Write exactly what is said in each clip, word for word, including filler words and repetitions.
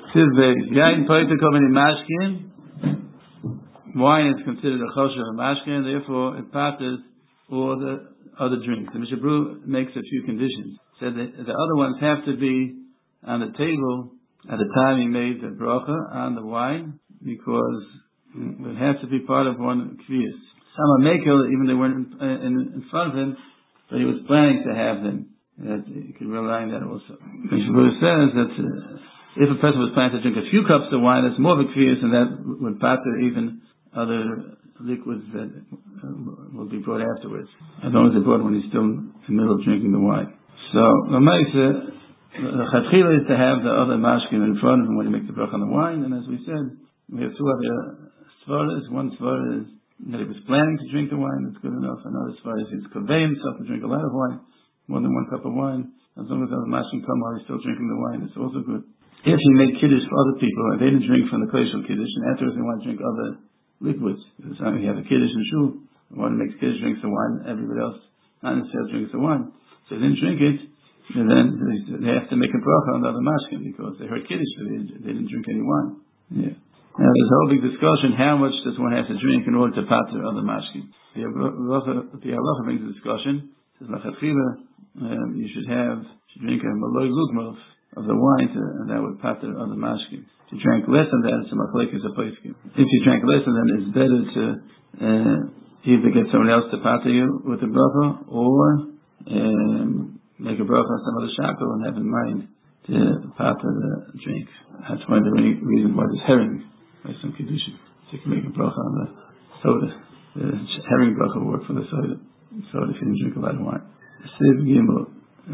Tivbe, Yain Poita Komini Mashkin. Wine is considered a kosher mashkin, therefore it passes all the other drinks. The Mishnah Berurah makes a few conditions. Said that the other ones have to be on the table at the time he made the bracha on the wine, because it has to be part of one kviyas. Some are makel, even they weren't in, in, in front of him, but he was planning to have them. That you can rely on that also. Mishnah Berurah says that uh, if a person was planning to drink a few cups of wine, that's more of a kviyas, and that would pater even other liquids that uh, will be brought afterwards, as long as they're brought when he's still in the middle of drinking the wine. So the Maisa, the Chatchila is to have the other mashkin in front of him when he makes the bracha on the wine, and as we said, we have two other svaras. One svara is that he was planning to drink the wine, that's good enough. Another svara is he's kaveh himself to drink a lot of wine, more than one cup of wine. As long as the other mashkin come while he's still drinking the wine, it's also good. If he made kiddush for other people, and they didn't drink from the kosher kiddush, and afterwards they want to drink other liquids, so you have a kiddush in shul, one makes kiddush, drinks the wine, everybody else not necessarily drinks the wine. So they didn't drink it, and then they have to make a bracha on the other mashkin, because they heard kiddush, but they didn't, they didn't drink any wine. Yeah. Now there's a whole big discussion, how much does one have to drink in order to pater other mashkin? The halacha brings a discussion. It says, lachatchila, um, you should have, should drink a maloi lugmov of the wine, to, and that would pater other mashkin. If you drank less than that, it's a machlekes a poskim. If you drank less than that, it's better to uh, either get someone else to pater you with a bracha, or um, make a bracha on some other shackle and have in mind to pater the drink. That's one of the reasons why there's herring, by some condition. So you can make a bracha on the soda. The herring bracha will work for the soda. Soda if you didn't drink a lot of wine. Siv Gimel.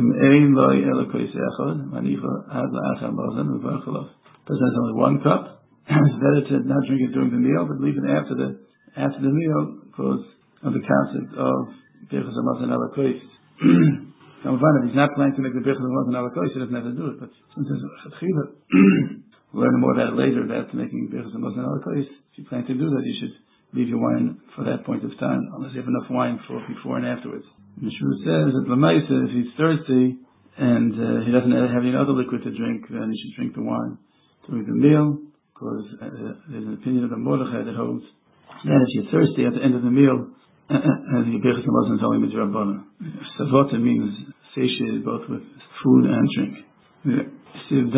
Person has only one cup. It's better to not drink it during the meal, but leave it after the after the meal, because of the concept of Birchas Hamazon ala Kois. If he's not planning to make the Birchas Hamazon ala Kois, he doesn't have to do it. But since it's Chatchila, we'll learn more about it later, about making Birchas Hamazon ala Kois. If you plan to do that, you should leave your wine for that point of time, unless you have enough wine for before and afterwards. Mishnah says that Lamaisa, if he's thirsty and uh, he doesn't have any other liquid to drink, then he should drink the wine during the meal, because uh, there's an opinion of the Mordechai that holds that if you're thirsty at the end of the meal, uh, uh, the Birchas Hamazon is only midrabanan. Savota means satiated both with food and drink. If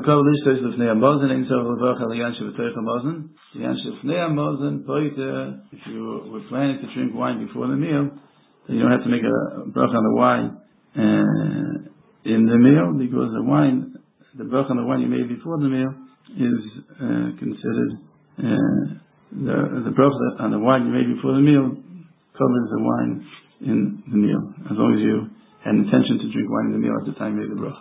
you were planning to drink wine before the meal, then you don't have to make a bracha on the wine uh, in the meal, because the wine, the bracha on the wine you made before the meal is uh, considered uh, the the bracha on the wine you made before the meal covers the wine in the meal, as long as you had an intention to drink wine in the meal at the time you made the bracha.